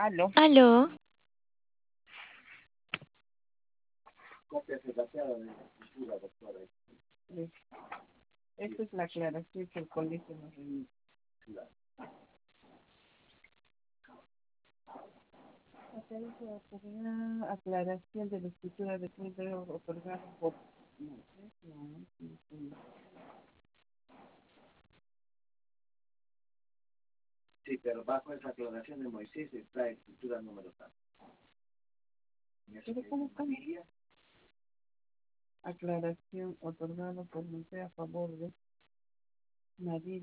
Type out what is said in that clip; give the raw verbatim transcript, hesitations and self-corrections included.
Aló. Aló, Sí. Esta es la aclaración que el colegio nos remite. Aclaración aclaración de la escritura de cuenta otorgada por... No, no, no, no, no. Sí, pero bajo esa aclaración de Moisés está escritura número tal. ¿Pero cómo está? Aclaración otorgada por Moisés a favor de nadie.